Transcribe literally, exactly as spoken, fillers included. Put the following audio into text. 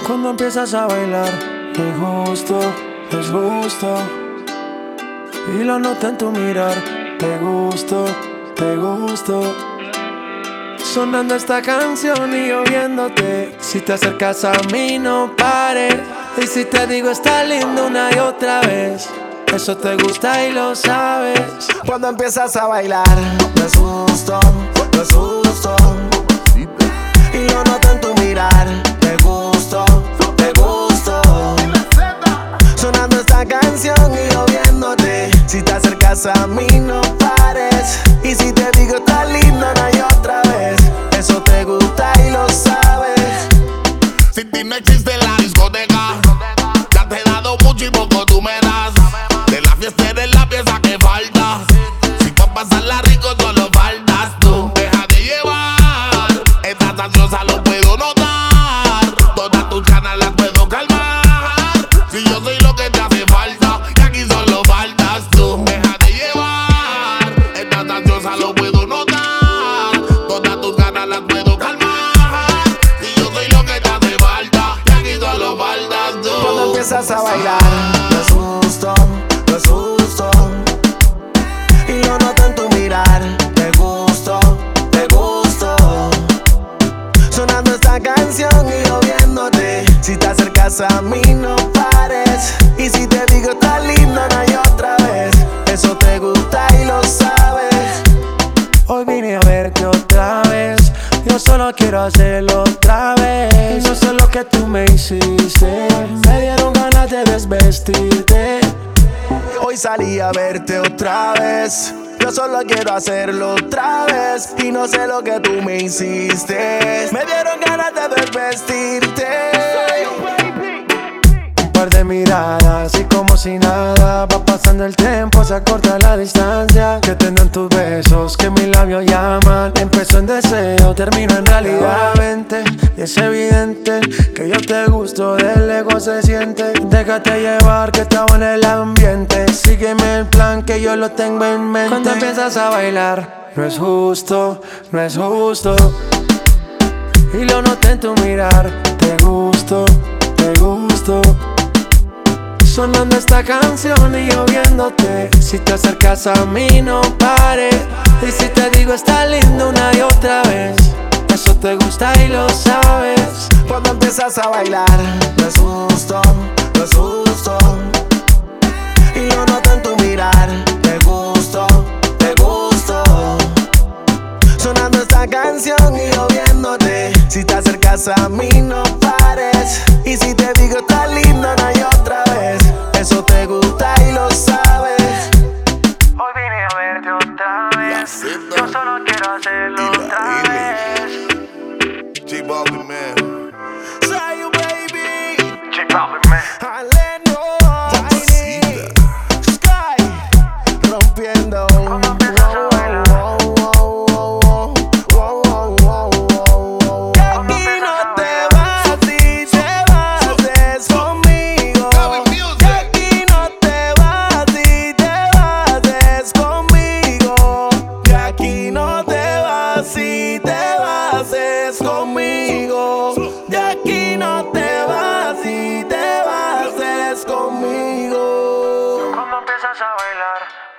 Cuando empiezas a bailar, te gusto, es gusto. Y lo noto en tu mirar, te gusto, te gusto. Sonando esta canción y yo viéndote. Si te acercas a mí no pares. Y si te digo está lindo una y otra vez, eso te gusta y lo sabes. Cuando empiezas a bailar, me asusto, me asusto. Y lo noto en tu mirar, te gusto, te gusto. Sonando esta canción y yo viéndote. Si te acercas a mí no pares. Y si te digo está lindo una y otra vez, eso te gusta y lo sabes. Si ti no existe la discoteca, ya te he dado mucho y poco tú me das. De la fiesta eres la pieza que falta. Si pa' pasarla rico solo faltas tú. Deja de llevar, estás ansiosa lo puedo notar. Todas tus ganas las puedo calmar. Si yo soy lo que te hace falta, y aquí solo faltas tú. Deja de llevar, estás ansiosa lo puedo notar. Todas tus ganas las puedo calmar. Si yo soy lo que te hace falta, y aquí solo faltas tú. Cuando empiezas a bailar, me asusto, me asusto. Y lo noto en tu mirar, te gusto, te gusto. Sonando esta canción y yo viéndote. Si te acercas a mí no pares. Y si te digo está lindo una y otra vez, eso te gusta y lo sabes. Hoy vine a verte otra vez. Yo solo quiero hacerlo otra vez. No sé lo que tú me hiciste. Me dieron ganas de desvestirte. Hoy salí a verte otra vez. Yo solo quiero hacerlo otra vez. Y no sé lo que tú me hiciste. Me dieron ganas de desvestirte. Un par de miradas y como si nada. Va pasando el tiempo, se acorta la distancia. Que tendrán tus besos, que mis labios llaman. Empezó en deseo, termino en realidad. Vente, y es evidente que yo te gusto, del ego se siente. Déjate llevar que estaba en el ambiente. Sígueme el plan que yo lo tengo en mente. Cuando empiezas a bailar, no es justo, no es justo. Y lo noté en tu mirar, te gusto, te gusto. Sonando esta canción y yo viéndote. Si te acercas a mí no pares. Y si te digo está lindo una y otra vez, eso te gusta y lo sabes. Cuando empiezas a bailar, me asusto, me asusto. Y lo noto en tu mirar, te gusto, te gusto. Sonando esta canción y yo viéndote. Si te acercas a mí no pares. Y si te digo está lindo una y otra vez, eso te gusta y lo sabes. Hoy vine a verte otra vez. Yo solo quiero hacerlo otra vez. J Balvin, man. Say you baby. J Balvin, man. Aleno, Tiny, Sky, rompiendo. Cuando empiezas a bailar, Aquí no te vas y te vas es conmigo. Y aquí no te vas y te vas es conmigo. Y aquí no te vas y te vas es conmigo. Y aquí no te vas y te vas es conmigo. cuando empiezas a bailar,